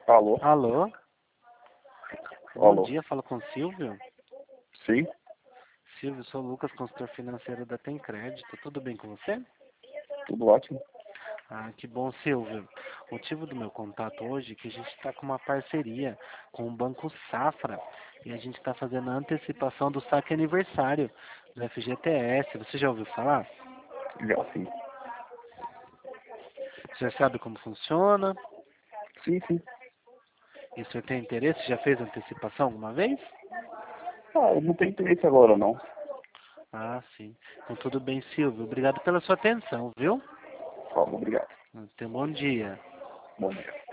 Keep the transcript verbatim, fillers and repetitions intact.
Alô? Alô? Bom Alô? dia, falo com o Silvio. Sim? Silvio, sou o Lucas, consultor financeiro da Tem Crédito. Tudo bem com você? Tudo ótimo? Ah, que bom, Silvio. O motivo do meu contato hoje é que a gente está com uma parceria com o Banco Safra e a gente está fazendo a antecipação do saque aniversário do F G T S. Você já ouviu falar? Já sim. Você já sabe como funciona? Sim, sim. E você tem interesse? Já fez antecipação alguma vez? Ah, eu não tenho interesse agora não. Ah, sim. Então tudo bem, Silvio. Obrigado pela sua atenção, viu? Falou, obrigado. Tenha um bom dia. Bom dia.